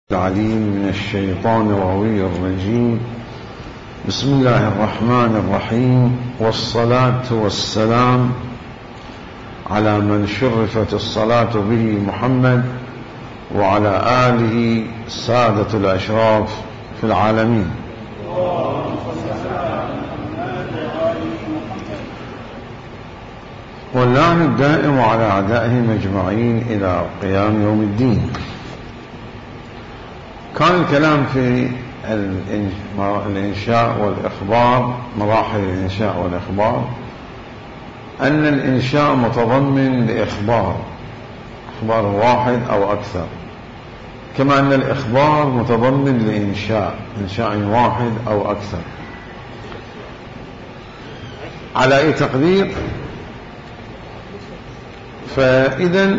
العليم من الشيطان الغوي الرجيم. بسم الله الرحمن الرحيم، والصلاة والسلام على من شرفت الصلاة به محمد وعلى آله سادة الأشراف في العالمين. واللعن الدائم على أعدائهم أجمعين إلى قيام يوم الدين. كان الكلام في الإنشاء والإخبار، مراحل الإنشاء والإخبار، أن الإنشاء متضمن لإخبار واحد أو أكثر، كما أن الإخبار متضمن لإنشاء واحد أو أكثر. على أي تقدير؟ فإذا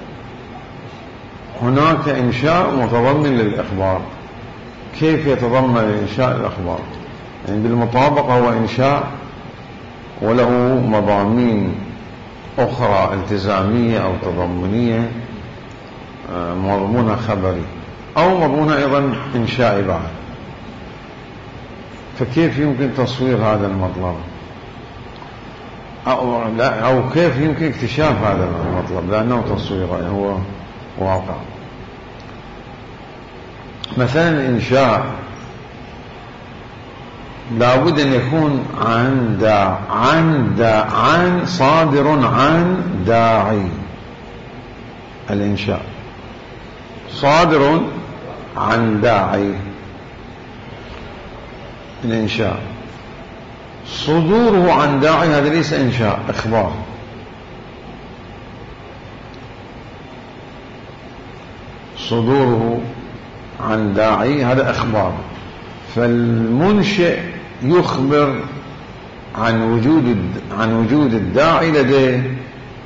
هناك إنشاء متضمن للإخبار. كيف يتضمن الإنشاء الإخبار؟ يعني بالمطابقة هو إنشاء وله مضامين أخرى التزامية أو تضمنية، مضمونها خبري أو مضمونها أيضا إنشائي بعد. فكيف يمكن تصوير هذا المطلب أو كيف يمكن اكتشاف هذا المطلب، لأنه تصوير هو واقع. مثلا الإنشاء لابد أن يكون عن صادر عن داعي. الإنشاء صادر عن داعي. الإنشاء صدوره عن داعي هذا ليس إنشاء، إخبار. صدوره عن داعي هذا إخبار. فالمنشئ يخبر عن وجود الداعي لديه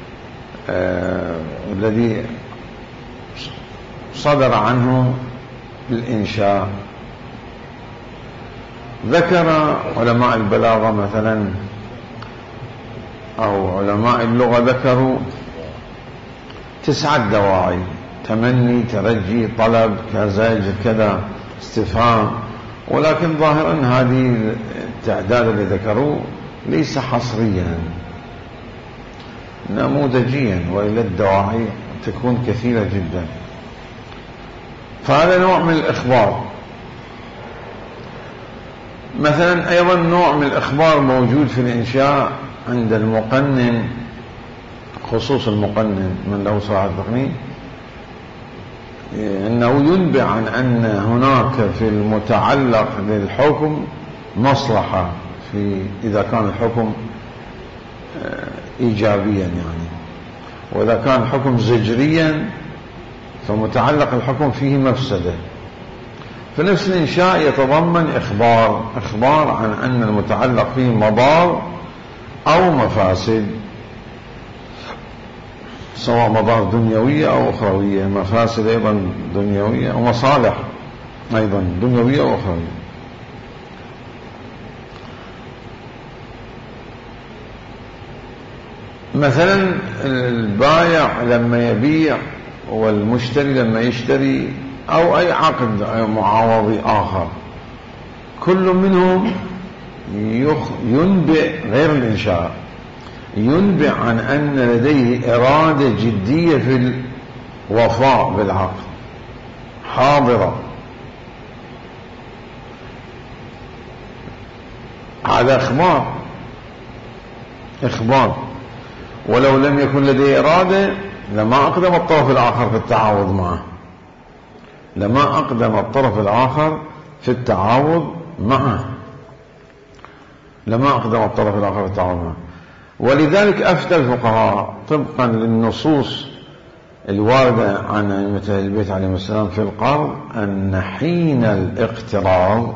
الذي صدر عنه الإنشاء. ذكر علماء البلاغة مثلا أو علماء اللغة ذكروا 9 دواعي: تمني، ترجي، طلب، كزاج، كذا، استفهام. ولكن ظاهرا هذه التعداد اللي ذكروه ليس حصريا، نموذجيا، وإلا الدواعي تكون كثيرة جدا. فهذا نوع من الإخبار. مثلا أيضا نوع من الإخبار موجود في الإنشاء عند المقنن، خصوص المقنن من له صلاح التقنين، أنه ينبئ عن أن هناك في المتعلق للحكم مصلحة، إذا كان الحكم إيجابيا يعني، وإذا كان الحكم زجريا فمتعلق الحكم فيه مفسدة. فنفس الإنشاء يتضمن إخبار عن أن المتعلق فيه مضار أو مفاسد، سواء مضار دنيوية أو أخروية، مفاسد أيضا دنيوية، ومصالح أيضا دنيوية أو أخروية. مثلا البائع لما يبيع والمشتري لما يشتري، أو أي عقد معاوضي آخر، كل منهم ينبئ، غير الإنشاء، ينبئ عن أن لديه إرادة جدية في الوفاء بالعقد حاضرة. هذا إخبار. ولو لم يكن لديه إرادة لما أقدم الطرف الآخر في التعاوض معه، ولذلك أفتى الفقهاء طبقا للنصوص الواردة عن أئمة البيت عليهم السلام في القرض أن حين الاقتراض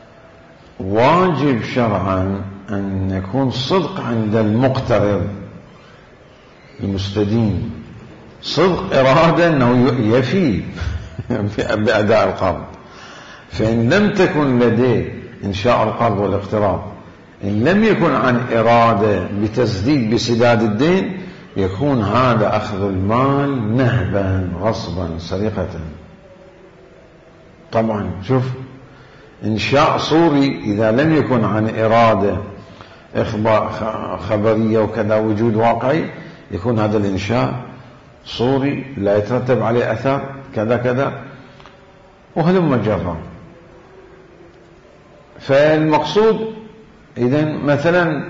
واجب شرعا أن يكون صدق عند المقترض المستدين، صدق إرادة أنه يفي بأداء القرض. فإن لم تكن لديه إنشاء القرض والاقتراض، إن لم يكن عن إرادة بتسديد بسداد الدين، يكون هذا أخذ المال نهبا غصبا سرقة. طبعا شوف، إنشاء صوري إذا لم يكن عن إرادة خبرية وكذا وجود واقعي، يكون هذا الإنشاء صوري لا يترتب عليه أثر كذا كذا وهلم جرا. فالمقصود إذن مثلا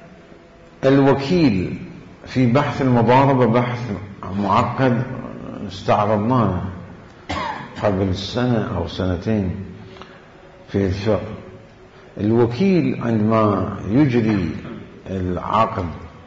الوكيل في بحث المضاربة بحث معقد استعرضناه قبل سنة أو سنتين في الفقه. الوكيل عندما يجري العقد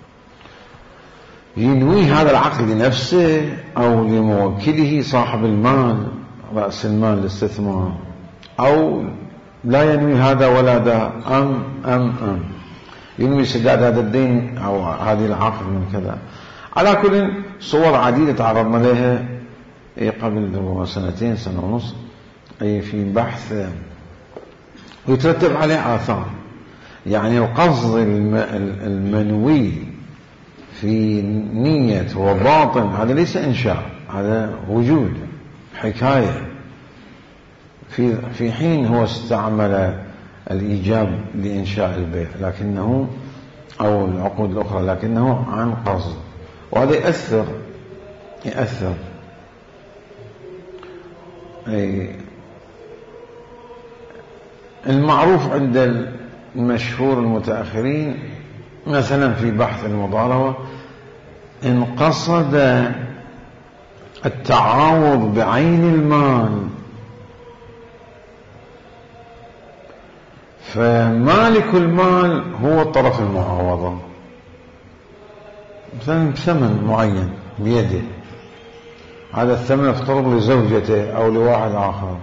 ينوي هذا العقد لنفسه أو لموكله صاحب المال رأس المال الاستثمار، أو لا ينوي هذا ولا ذا، أم ينوي سداد هذا الدين أو هذه العقد من كذا. على كل صور عديدة تعرضنا لها قبل سنتين سنة ونص أي في بحث ويترتب عليه آثار. يعني القصد المنوي في نية وباطن هذا ليس إنشاء، هذا وجود حكاية. في حين هو استعمل الإيجاب لإنشاء البيع لكنه أو العقود الأخرى لكنه عن قصد، وهذا يأثر المعروف عند المشهور المتأخرين مثلا في بحث المضاربة إن قصد التعاوض بعين المال فمالك المال هو طرف المعاوضة، مثلا بثمن معين بيده، هذا الثمن افترض لزوجته أو لواحد آخر،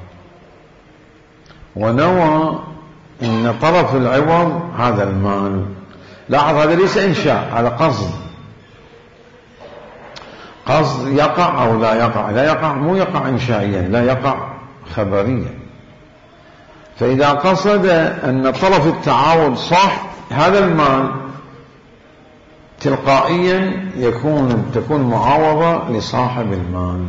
ونوى إن طرف العوض هذا المال. لاحظ هذا ليس إنشاء، هذا قصد يقع أو لا يقع. لا يقع، مو يقع إنشائيا، لا يقع خبريا. فإذا قصد أن طرف التعاوض صح هذا المال تلقائيا تكون معاوضة لصاحب المال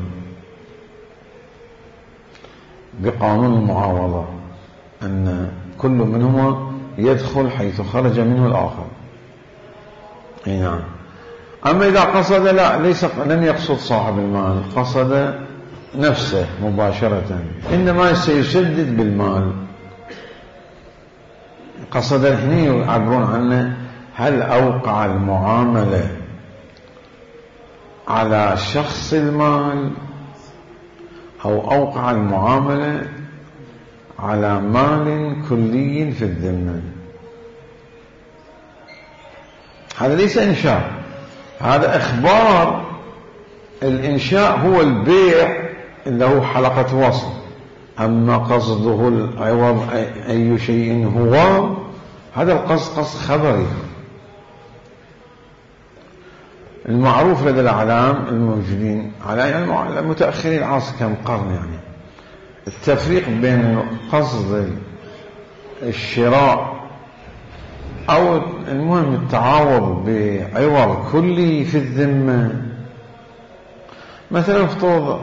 بقانون المعاوضة، أن كل منهما يدخل حيث خرج منه الآخر. نعم. أما إذا قصد لم يقصد صاحب المال، قصد نفسه مباشرة، إنما سيسدد بالمال. قصد هنا يعبرون عنه هل أوقع المعاملة على شخص المال أو أوقع المعاملة على مال كلي في الذمة. هذا ليس إنشاء، هذا إخبار. الإنشاء هو البيع اللي هو حلقة وصل، أما قصده العوض أي شيء هو، هذا القصد قصد خبري. المعروف لدى الأعلام الموجودين على المتأخرين العصر كم قرن، يعني التفريق بين قصد الشراء أو المهم التعاوض بعوض كلي في الذمة. مثلا افترض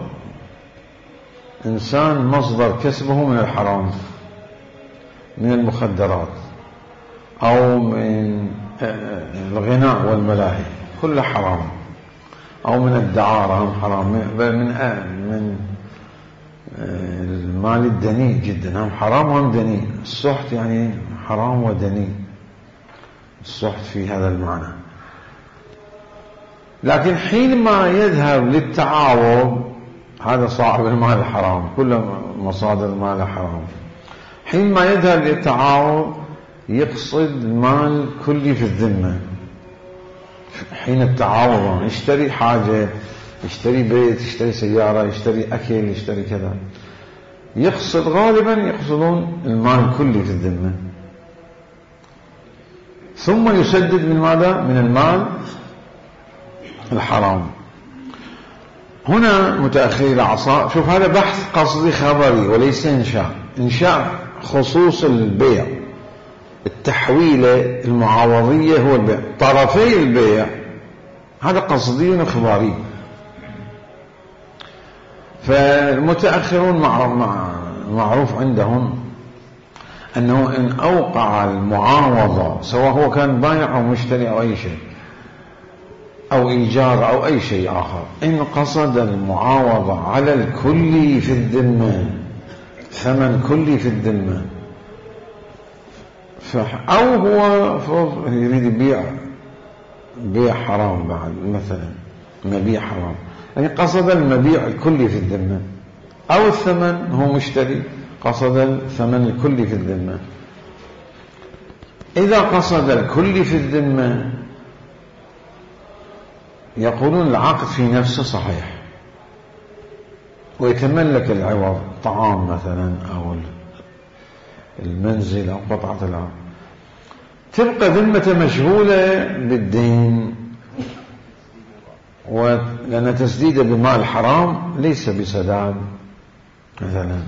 إنسان مصدر كسبه من الحرام، من المخدرات أو من الغناء والملاهي، كله حرام، أو من الدعارة هم حرام، من المال الدنيء جدا هم حرام وهم دنيء. السحت يعني حرام ودنيء، السحت في هذا المعنى. لكن حينما يذهب للتعاوض، هذا صاحب المال الحرام، كل مصادر المال حرام. حينما يذهب للتعاوض يقصد مال كلي في الذمة. حين التعاوض يشتري حاجة، يشتري بيت، يشتري سيارة، يشتري أكل، يشتري كذا، يقصد غالبا يقصدون المال كلي في الذمة، ثم يسدد من ماذا؟ من المال الحرام. هنا متأخري العصر، شوف هذا بحث قصدي خبري وليس إنشاء. إنشاء خصوص البيع، التحويلة المعاوضية هو البيع، طرفي البيع هذا قصدي وخباري. فالمتأخرون مع المعروف عندهم أنه إن أوقع المعاوضة سواء هو كان بائع أو مشتري أو أي شيء أو إيجار أو أي شيء آخر، إن قصد المعاوضة على الكل في الذمة، ثمن كلي في الذمة، أو هو فرض يريد يبيع بيع حرام بعد مثلا مبيع حرام، يعني قصد المبيع الكلي في الذمة، أو الثمن هو مشتري قصد الثمن الكلي في الذمة. إذا قصد الكلي في الذمة يقولون العقد في نفسه صحيح ويتملك العوض، طعام مثلا أو المنزل أو قطعة الأرض، تبقى ذمة مشغولة بالدين، لأن تسديده بمال حرام ليس بسداد مثلا،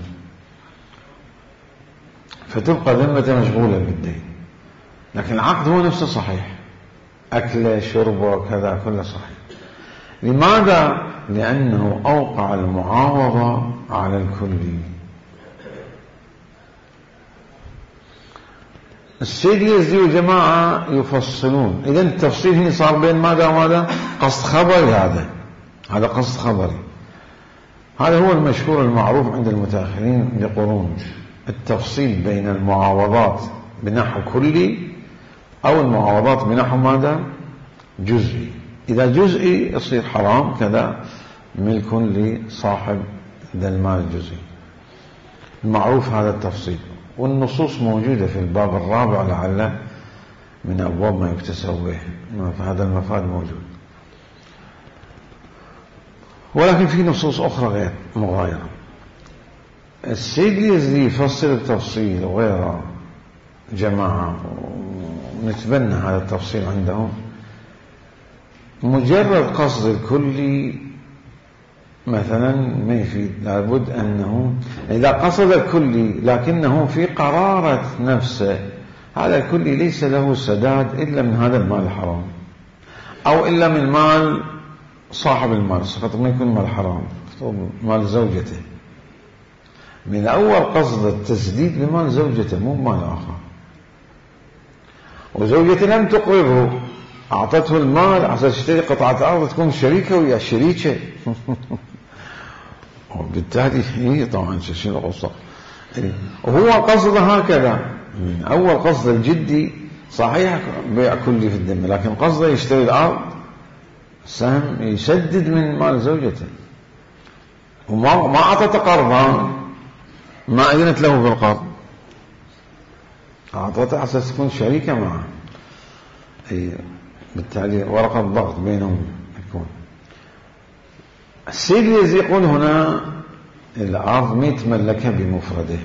فتبقى ذمة مشغولة بالدين، لكن العقد هو نفسه صحيح، أكله شربه كذا كله صحيح. لماذا؟ لأنه أوقع المعاوضة على الكل. السيد يزدي وجماعة يفصلون، إذن التفصيل هنا صار بين ماذا وماذا؟ قصد خبري، هذا قصد خبري. هذا هو المشهور المعروف عند المتأخرين، يقولون التفصيل بين المعاوضات بنحو كلي أو المعاوضات بنحو ماذا؟ جزئي. إذا جزئي يصير حرام كذا ملك لصاحب ذا المال الجزئي، المعروف هذا التفصيل، والنصوص موجودة في الباب الرابع لعله من أبواب ما يكتسب به، هذا المفاد موجود. ولكن في نصوص أخرى غير مغايرة. السيد اليزدي يفصل التفصيل وغيره جماعة ونتبنى هذا التفصيل عندهم. مجرد قصد الكلي مثلا ما يفيد، لابد أنه إذا قصد الكلي لكنه في قرارة نفسه هذا الكلي ليس له سداد إلا من هذا المال الحرام، أو إلا من مال صاحب المال، فقط ما يكون مال حرام، مال زوجته، من أول قصد التسديد لمال زوجته مو مال آخر، وزوجته لم تقرضه، أعطته المال عشان تشتري قطعة أرض تكون شريكة ويا شريكة وبالتالي هي طبعا شنو القصة، وهو قصد هكذا من أول قصد الجدي صحيح بيع كلي في الذمة، لكن قصده يشتري الأرض سهم يسدد من مال زوجته، وما أعطته قرضا، ما أذنت له بالقرض، أعطته عشان تكون شريكة معه، بالتالي ورقة ضغط بينهم يكون. السيد الذي يقول هنا الأرض ما يتملكها بمفرده،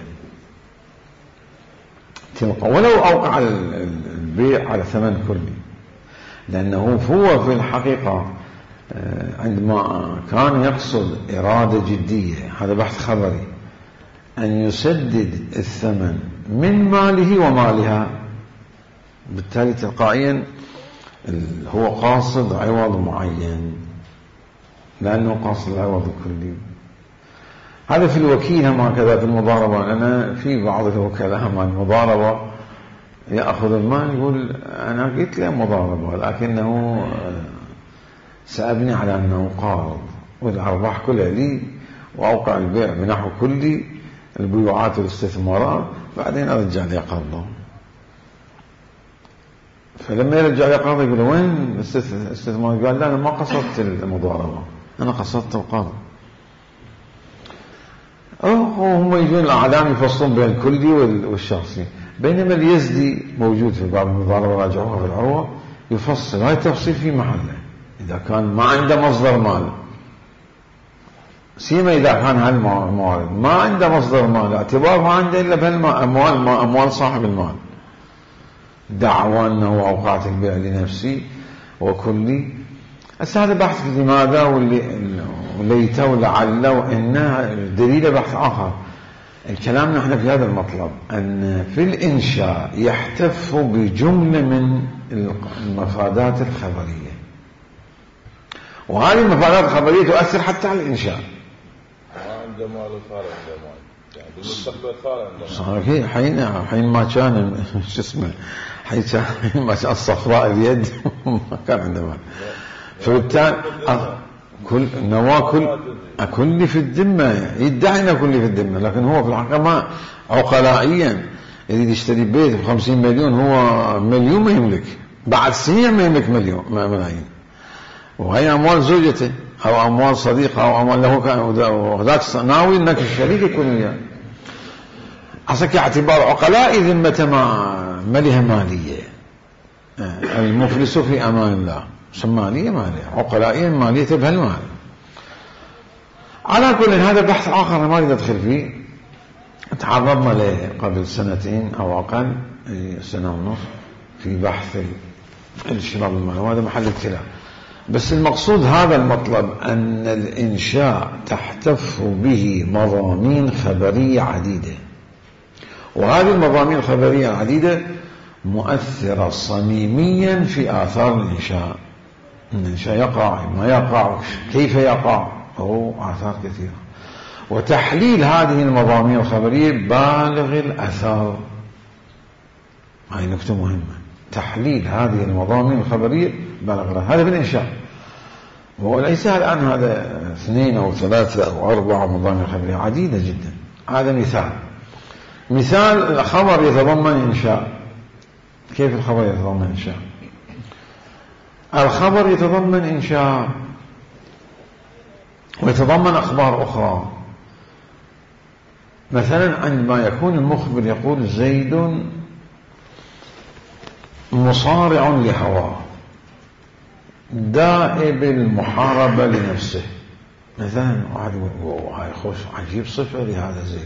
تبقى ولو أوقع البيع على ثمن كلي، لأنه هو في الحقيقة عندما كان يقصد إرادة جدية، هذا بحث خبري، أن يسدد الثمن من ماله ومالها، بالتالي تلقائيا هو قاصد عوض معين، لأنه قاصد العوض الكلي. هذا في الوكيل هم هكذا في المضاربة، أنا في بعض الوكلاء مع المضاربة يأخذ المال يقول أنا قلت له مضاربة لكنه سأبني على أنه قارض والأرباح كلها لي، وأوقع البيع بنحو كلي البيوعات والاستثمارات، بعدين أرجع لي قرضه. فلما يرجع لي قرضه يقول وين الاستثمار؟ قال لا أنا ما قصدت المضاربة، أنا قصدت القرض. هم يجون الأعلام يفصلون بين الكلي والشخصي، بينما اليزدي موجود في باب المضاربة راجعوها في العروة يفصل، هاي التفصيل في محله. إذا كان ما عنده مصدر مال، سيما إذا كان هالموارد ما عنده مصدر مال، اعتبار ما عنده إلا بهالأموال، أموال صاحب المال، دعوى أنه أوقعت البيع لنفسي وكلي. هذا بحث لماذا وليت ولعل وإنه دليل بحث آخر. الكلام نحن في هذا المطلب أن في الإنشاء يحتف بجملة من المفادات الخبرية، وهذه المفادات الخبرية تؤثر حتى على الإنشاء. يعني بالمستقبل صار حين ما كان شو اسمه حين ما كان صفراء اليد ما كان عنده مال. فبالتالي كل نواه كل في الذمة، يدعي انه كل في الذمة، لكن هو في الحقيقة ما عقلائيا يريد يشتري بيت ب50 مليون، هو مليون ما يملك، بعد سنين ما يملك ملايين، وهي أموال زوجته أو أموال صديقه أو أموال له كان، وذاك ناوي أنك الشريك يكون وياه. عسك اعتبار عقلاء ذمة ما لها مالية. المفلس في أمان الله مالية عقلائيا مالية بهالمال. على كل هذا بحث آخر ما أريد أدخل فيه، تعرضنا له قبل 2 أو أقل، 1.5 سنة في بحث الشراب المال، وهذا محل ابتلاء. بس المقصود هذا المطلب، أن الإنشاء تحتف به مضامين خبرية عديدة، وهذه المضامين الخبرية العديدة مؤثرة صميميا في آثار الإنشاء. الإنشاء يقع ما يقع، كيف يقع، أو آثار كثيرة. وتحليل هذه المضامين الخبرية بالغ الأثر، هذه نكتة مهمة. تحليل هذه المضامين الخبرية بالغ الأثر، هذا بالإنشاء. وليس الآن هذا 2 أو 3 أو 4 مضامين خبرية عديدة جدا. هذا مثال الخبر يتضمن إنشاء. كيف الخبر يتضمن إنشاء؟ الخبر يتضمن إنشاء ويتضمن أخبار أخرى. مثلا عندما يكون المخبر يقول زيد مصارع لهواه دائب المحاربة لنفسه، مثلا واحد يقول هاي خوش عجيب صفة لهذا زيد،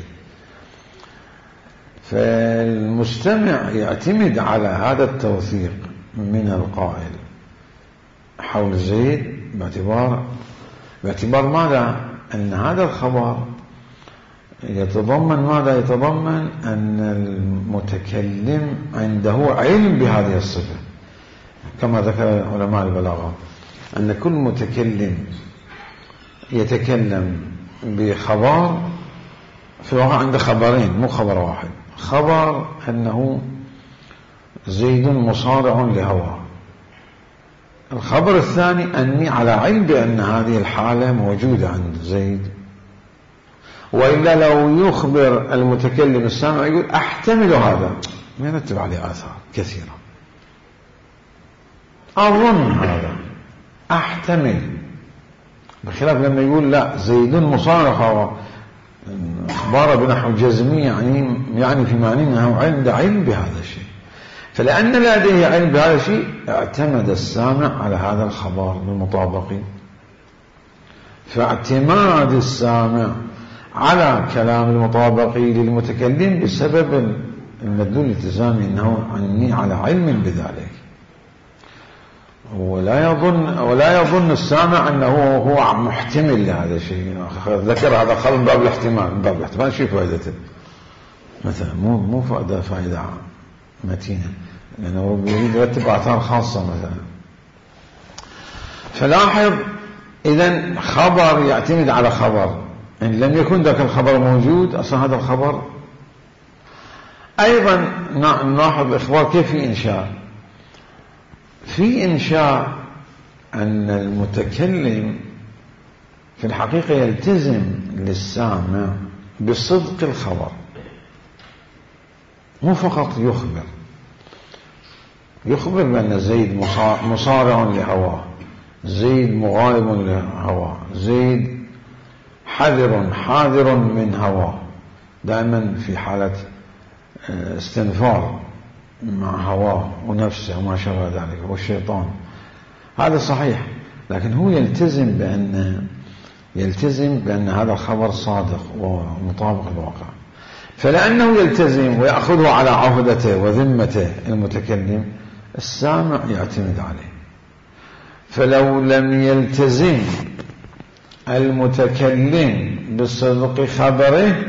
فالمستمع يعتمد على هذا التوثيق من القائل حول زيد باعتبار ماذا؟ أن هذا الخبر يتضمن ماذا؟ يتضمن أن المتكلم عنده علم بهذه الصفة، كما ذكر علماء البلاغة أن كل متكلم يتكلم بخبر في الواقع عنده خبرين مو خبر واحد. خبر أنه زيد مصارع لهواه، الخبر الثاني أني على علم بأن هذه الحالة موجودة عند زيد، وإلا لو يخبر المتكلم السامع يقول أحتمل هذا، ما يرتب عليه آثار كثيرة، أظن هذا، أحتمل، بخلاف لما يقول لا زيد مصارع لهواه أخباره بنحو جزمي، يعني في معنى أنه عنده علم بهذا الشيء. فلأن لديه علم بهذا الشيء اعتمد السامع على هذا الخبر بالمطابقين. فاعتماد السامع على كلام المطابقي للمتكلم بسبب المدلول الالتزامي أنه عني على علم بذلك، ولا يظن السامع أنه هو محتمل لهذا الشيء. ذكر هذا خل من باب الاحتمال، من باب الاحتمال شيء فائدته مثلا مو فائدة متينة، لأنه يريد يرتب آثار خاصة مثلا. فلاحظ إذن خبر يعتمد على خبر، إن لم يكن ذاك الخبر موجود أصلا هذا الخبر. أيضا نلاحظ الإخبار كيف في إنشاء أن المتكلم في الحقيقة يلتزم للسامع بصدق الخبر، مو فقط يخبر بأن زيد مصارع لهواه، زيد مغالب لهواه، زيد حاذر من هواه، دائما في حالة استنفار مع هواه ونفسه وما شابه ذلك والشيطان. هذا صحيح، لكن هو يلتزم بأن هذا الخبر صادق ومطابق للواقع. فلأنه يلتزم ويأخذه على عهدته وذمته المتكلم، السامع يعتمد عليه. فلو لم يلتزم المتكلم بصدق خبره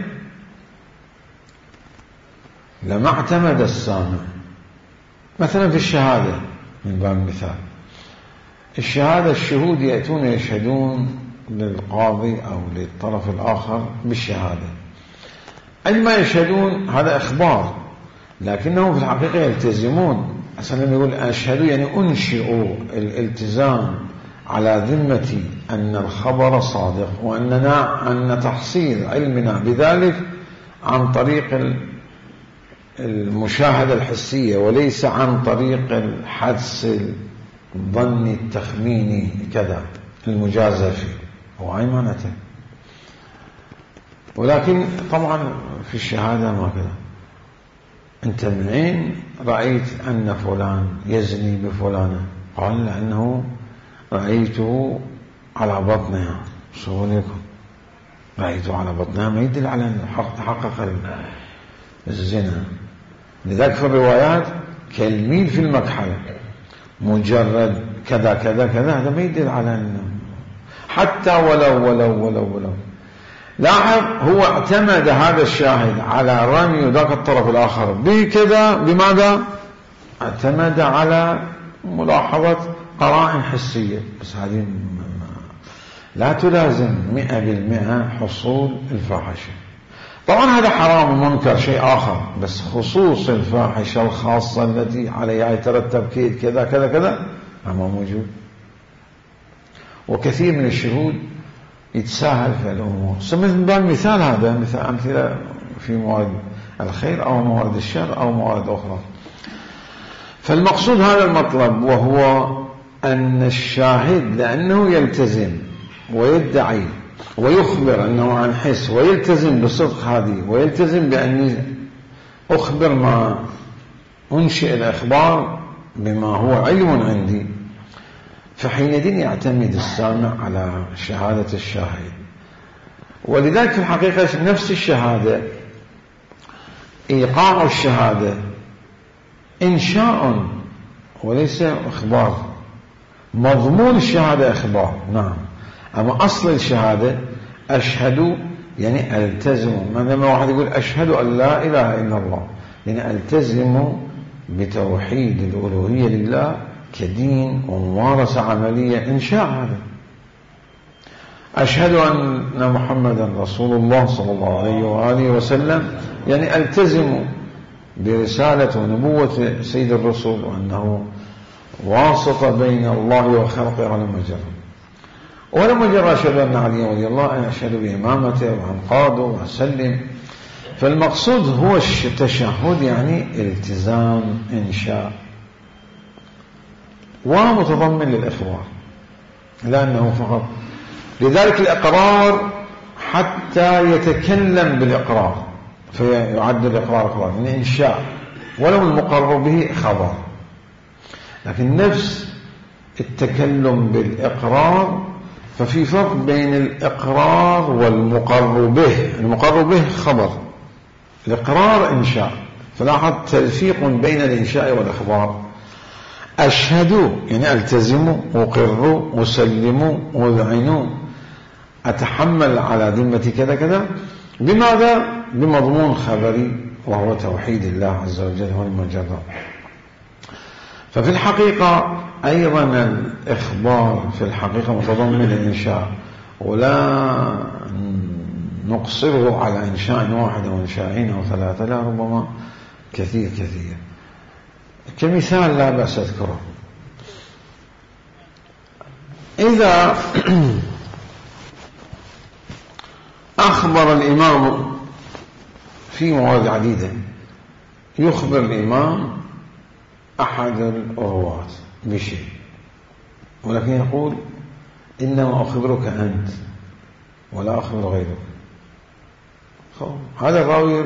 لما اعتمد السامع. مثلا في الشهادة من باب المثال، الشهادة الشهود يأتون يشهدون للقاضي أو للطرف الآخر بالشهادة، عندما يشهدون هذا إخبار، لكنهم في الحقيقة يلتزمون. أصلا لما يقول أشهد يعني أنشئ الالتزام على ذمتي أن الخبر صادق، أن تحصيل علمنا بذلك عن طريق المشاهدة الحسية وليس عن طريق الحدس الظني التخميني كذا المجازة فيه، هو عيمانته. ولكن طبعا في الشهادة ما كذا. أنت من أين رأيت أن فلان يزني بفلانة؟ قال لأنه رأيته على بطنها. شو لكم رأيته على بطنها ما يدل على أن تحقق الزنا. لذلك في الروايات كالميل في المكحل، مجرد كذا كذا كذا، هذا ما يدل على أنه حتى ولو لاحظ هو اعتمد هذا الشاهد على رمي ذاك الطرف الآخر بكذا. بماذا؟ اعتمد على ملاحظة قرائن حسية، بس هذه لا تلازم 100% حصول الفاحشة. طبعا هذا حرام ومنكر شيء آخر، بس خصوص الفاحشة الخاصة التي عليها يترتب كيد كذا كذا كذا ما موجود. وكثير من الشهود يتساهل في الأمور. مثل مثال هذا مثل أمثلة في موارد الخير أو موارد الشر أو موارد أخرى. فالمقصود هذا المطلب، وهو أن الشاهد لأنه يلتزم ويدعي ويخبر أنه عن حس ويلتزم بصدق هذه ويلتزم بأن أخبر ما أنشئ الإخبار بما هو علم عندي، فحينئذ يعتمد السامع على شهادة الشاهد. ولذلك في الحقيقة نفس الشهادة، إيقاع الشهادة إنشاء وليس إخبار. مضمون الشهادة إخبار، نعم، أما أصل الشهادة أشهد يعني ألتزم. لما واحد يقول أشهد أن لا إله إلا الله، يعني ألتزم بتوحيد الألوهية لله كدين وممارسة عملية، إنشاء. هذا أشهد أن محمدا رسول الله صلى الله عليه وآله وسلم، يعني ألتزم برسالة ونبوة سيد الرسول وأنه واسطة بين الله وخلقه على مجرد. ولما جرى أشهد أن علي رضي الله عنه أشهد بإمامته وأنقاده وأسلم. فالمقصود هو التشهد، يعني التزام إنشاء ومتضمن للإخبار، لأنه فقط. لذلك الإقرار حتى يتكلم بالإقرار فيعد الإقرار إقرار من إنشاء، ولو المقرر به خبر. لكن نفس التكلم بالإقرار ففي فرق بين الإقرار والمقرر به. المقرر به خبر، الإقرار إنشاء. فلاحظ تلفيق بين الإنشاء والإخبار. أشهد يعني ألتزم، أقر، أسلم، أذعن، أتحمل على ذمة كذا كذا. بماذا؟ بمضمون خبري وهو توحيد الله عز وجل هو المجرد. ففي الحقيقة أيضا الإخبار في الحقيقة متضمن الإنشاء، ولا نقصره على إنشاء واحد أو إنشاءين أو ثلاثة، لا، ربما كثير. كمثال لا بأس أذكره، إذا أخبر الإمام في موارد عديدة، يخبر الإمام أحد الرواة بشيء، ولكن يقول إنما أخبرك أنت ولا أخبر غيرك. هذا الراوي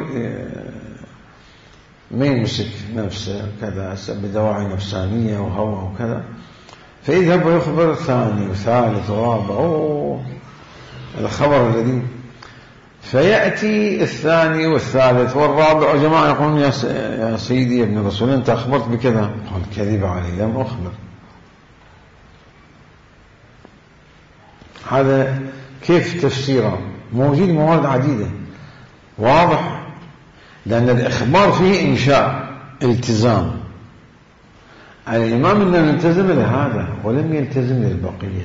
ما يمسك نفسه كذا بدواعي نفسانية وهوى وكذا، فيذهب ويخبر الثاني وثالث ورابع الخبر الذي، فيأتي الثاني والثالث والرابع جماعة يقولون يا سيدي يا ابن الرسول أنت أخبرت بكذا. قال كذب علي، لم أخبر. هذا كيف تفسيره؟ موجود موارد عديدة واضح، لأن الإخبار فيه إنشاء التزام. الإمام إنه يلتزم لهذا ولم يلتزم للبقية.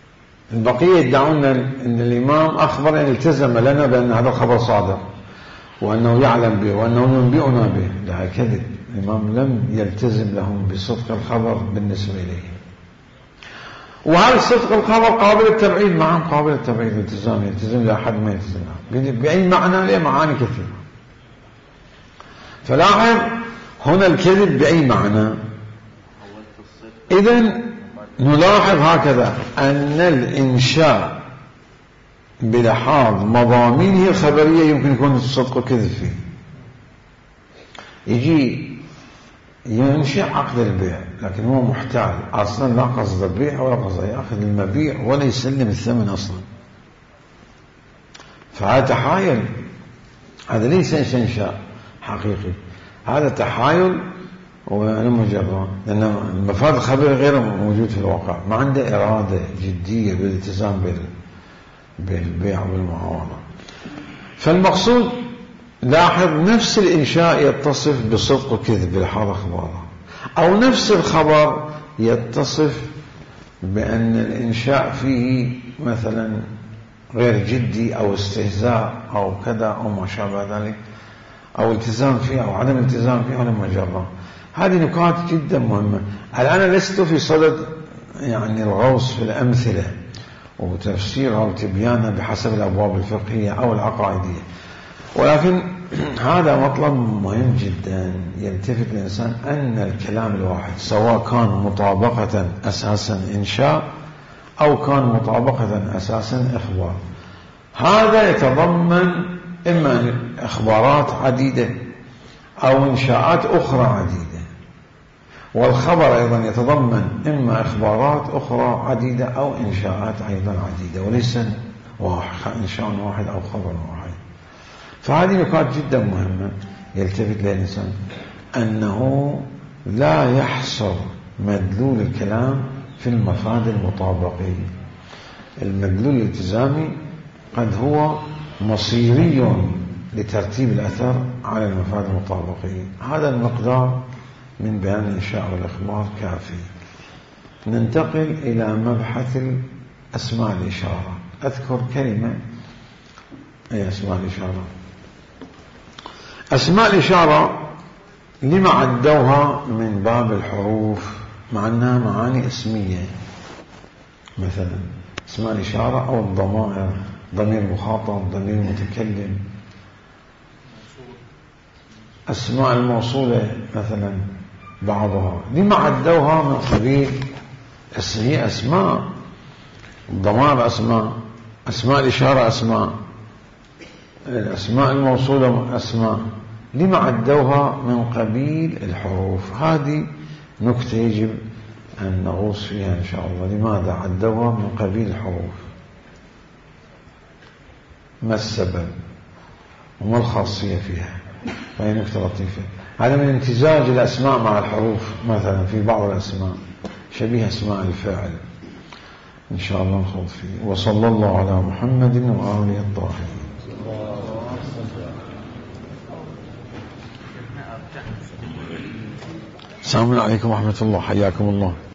البقية يدعون أن الإمام أخبر أن التزم لنا بأن هذا الخبر صادق، وأنه يعلم به وأنه ينبئنا به، لا كذب. الإمام لم يلتزم لهم بصدق الخبر بالنسبة إليه. وهل صدق الخبر قابل التبعيد؟ نعم قابل التبعيد، الالتزام يلتزم لأحد ما يلتزم له بأي معنى؟ له معاني كثيرة. فلاحظ هنا الكذب بأي معنى. إذن نلاحظ هكذا أن الإنشاء بلحاظ مضامينه الخبرية يمكن يكون الصدق وكذب فيه. يجي ينشئ عقد البيع لكن هو محتال أصلا، لا قصد البيع ولا قصد يأخذ المبيع ولا يسلم الثمن أصلا، فهذا تحايل، هذا ليس إنشاء حقيقي، هذا تحايل ومجرد، لأن المفاد الخبري غير موجود في الواقع، ما عنده إرادة جدية بالالتزام بالبيع والمعاوضة. فالمقصود لاحظ نفس الإنشاء يتصف بصدق وكذب بلحاظ أخباره، أو نفس الخبر يتصف بأن الإنشاء فيه مثلا غير جدي أو استهزاء أو كذا أو ما شابه ذلك، أو التزام فيه أو عدم التزام فيه ولا مجرد. هذه نقاط جدا مهمة. الآن لست في صدد يعني الغوص في الأمثلة وتفسيرها وتبيانها بحسب الأبواب الفقهية أو العقائدية، ولكن هذا مطلب مهم جدا يلتفت الإنسان أن الكلام الواحد سواء كان مطابقة أساسا إنشاء أو كان مطابقة أساسا إخبار، هذا يتضمن إما إخبارات عديدة أو إنشاءات أخرى عديدة، والخبر أيضا يتضمن إما إخبارات أخرى عديدة أو إنشاءات أيضا عديدة، وليس إنشاء واحد أو خبر واحد. فهذه نقاط جدا مهمة يلتفت لها الإنسان، أنه لا يحصر مدلول الكلام في المفاد المطابقي. المدلول الالتزامي قد هو مصيري لترتيب الأثر على المفاد المطابقي. هذا المقدار من بيان الإنشاء والإخبار كافي. ننتقل إلى مبحث أسماء الإشارة. أذكر كلمة أي أسماء الإشارة. أسماء الإشارة لما عدوها من باب الحروف مع أنها معاني اسمية، مثلا أسماء الإشارة أو الضمائر، ضمير مخاطب، ضمير متكلم، أسماء الموصولة مثلا بعضها لما عدوها من قبيل هي أسماء، الضمائر أسماء، أسماء الإشارة أسماء، الأسماء الموصولة أسماء، لما عدوها من قبيل الحروف. هذه نكتة يجب أن نغوص فيها إن شاء الله. لماذا عدوها من قبيل الحروف؟ ما السبب وما الخاصية فيها؟ فهي نكتة لطيفة. هذا من امتزاج الأسماء مع الحروف، مثلا في بعض الأسماء شبيه أسماء الفاعل. إن شاء الله نخوض فيه. وصلى الله على محمد وآله الطاهرين. السلام عليكم ورحمة الله، حياكم الله.